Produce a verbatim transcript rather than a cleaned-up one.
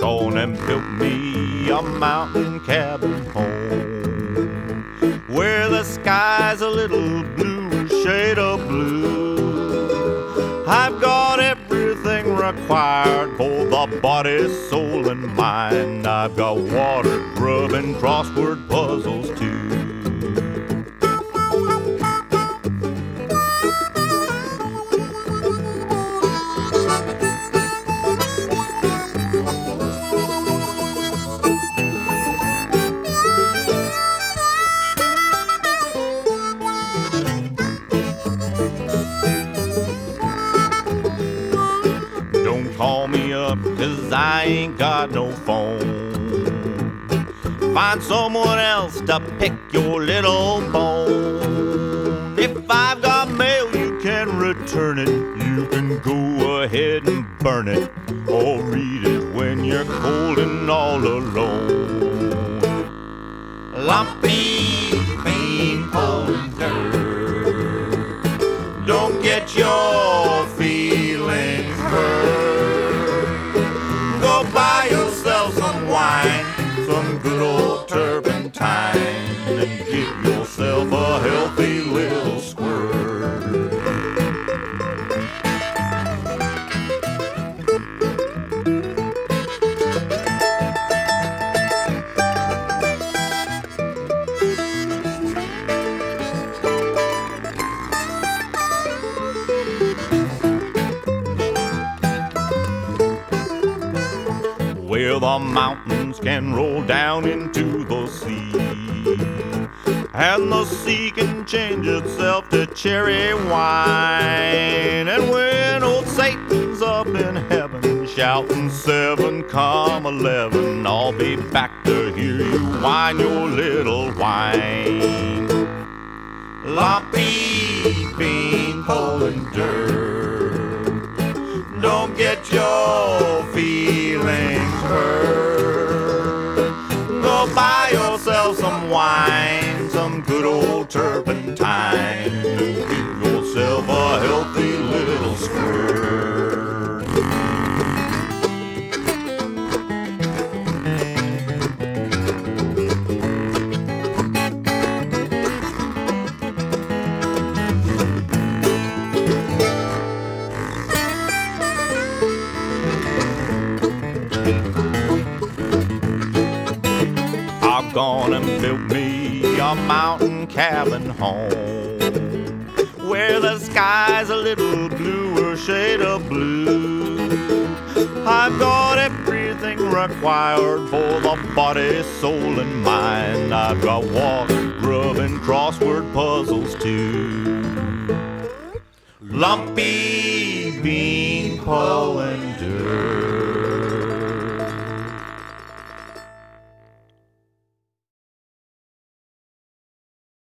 gone and built me a mountain cabin home, where the sky's a little blue, shade of blue. I've got everything required for the body, soul, and mind. I've got water, grub, and crossword puzzles too. Call me up, cause I ain't got no phone. Find someone else to pick your little bone. If I've got mail, you can return it. You can go ahead and burn it, or read it when you're cold and all alone. Lumpy bean pulling dirt, don't get your feelings hurt. Buy yourself some wine, some good old turpentine, and give yourself a healthy little squirt. Where the mountains can roll down into the sea, and the sea can change itself to cherry wine. And when old Satan's up in heaven shouting seven come eleven, I'll be back to hear you whine your little whine. Lumpy bean pulling dirt, don't get your feelings hurt. Go buy yourself some wine, some good old turpentine, and give yourself a healthy little squirt. I've gone and built me a mountain cabin home, where the sky's a little bluer shade of blue. I've got everything required for the body, soul, and mind. I've got water, grub, and crossword puzzles too. Lumpy bean pulling dirt.